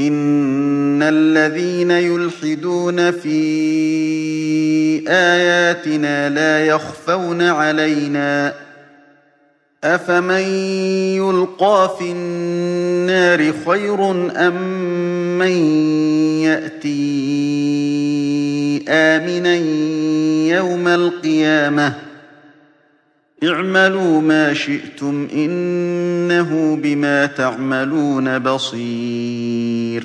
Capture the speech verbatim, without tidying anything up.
إِنَّ الَّذِينَ يُلْحِدُونَ فِي آيَاتِنَا لَا يَخْفَوْنَ عَلَيْنَا ۗ أَفَمَن يُلْقَىٰ فِي النَّارِ خَيْرٌ أَم مَّن يَأْتِي آمِنًا يَوْمَ الْقِيَامَةِ ۚ اعْمَلُوا مَا شِئْتُمْ ۖ إِنَّهُ بِمَا تَعْمَلُونَ بَصِيرٌ